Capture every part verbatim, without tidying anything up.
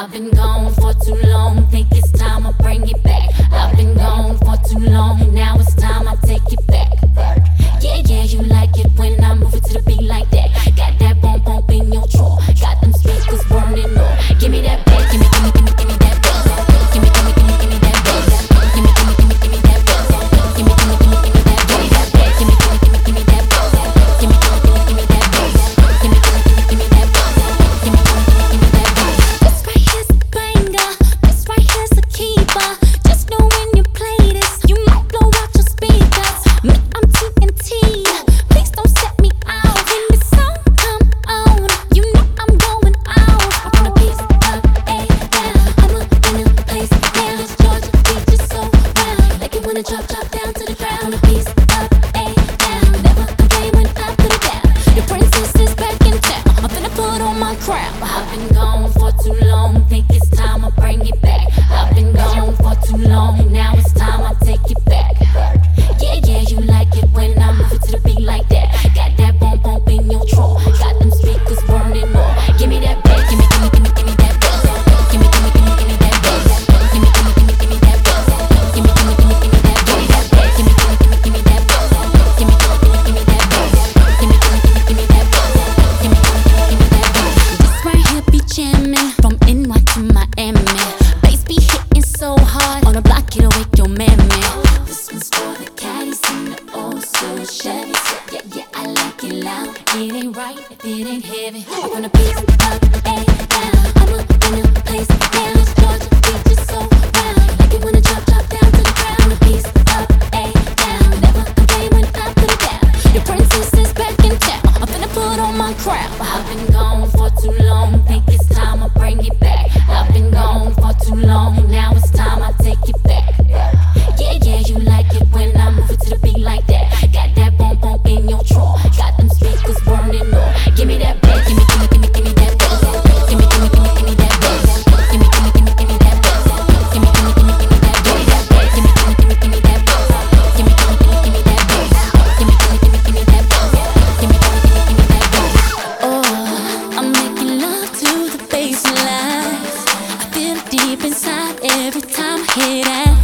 I've been gone for too long, think it's time I bring it back. I've been gone for too long, now it's time I take it back. Yeah, yeah, you like it when I move it to the beat like that. Got that bump bump in your drawer, got them speakers burning up. Give me that back, give me, give me, give me, give me that back. Give me, give me, give me, give me that back. Give me, give me, give me, give me that back. Give me, give me, give me, give me that back. Give me, give me, give me, give me that back. Give me, give me, give me, give me that back. Give me, give me, give me, give me that back. Give me, give me, give me, give me that back. This right here's a banger. This right here's a keeper. Just know when you play this, you might blow out your speakers. Me, I'm T N T. Please don't set me out. When the song come on, you know I'm going out. I'm gonna piece up, a down. I'm up in a place now. This Georgia beat is so wild. Like it wanna drop, drop down to the ground. I'm gonna piece up, a down. Never complain when I put it down. The princess is back in town. I'm finna put on my crown. I've been gone for too long, think it's time I bring it back. I've been gone for too long, now it's time I take it back. Yeah, yeah, you like it when I move it to the beat like that. Got that bump bump in your drawer, got them speakers burning up. Give me that back, give me, give me, give me, give me that back. Give me, give me, give me, give me that back. Give me, give me, give me, give me that back. Give me, give me, give me, give me that back. Give me, give me, give me, give me that back. Give me, give me, give me, give me that back. Give me, give me, give me, give me that back. Give me, give me, give me, give me that back. This right here be jamming from N Y to Miami. Bass be hitting so hard on the block, it'll wake your man, man. This one's for the caddies and the old school Chevys. Yeah, yeah, I like it loud. It ain't right if it ain't heavy. I'm gonna piece up, a down. I'm up in a place now. This Georgia beat is so wild. Like it wanna drop, drop down to the ground. I'm gonna piece up, a down. Never complain when I put it down. Your princess is back in town. I'm finna put on my crown. I've been gone for too long, think it's time I bring it back. I've been gone for too long, now it's time I take it back. Yeah, yeah, you like it when I move it to the beat like that. Got that bump bump in your drawer, got them speakers burning up. Give me that back, give me, give me, give me, give me that back. Give me, give me, give me, give me that back. Give me, give me, give me, give me that back. Give me, give me, give me, give me that back. Give me, give me, give me, give me that back. Give me, give me, give me, give me that back. Give me, give me, give me, give me that back. Give me, give me, give me, give me that back. Oh, I'm making love to the baseline. I feel it deep inside every time I hear that.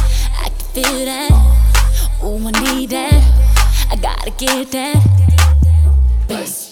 I can feel that. Oh, I need that. I gotta get that bass.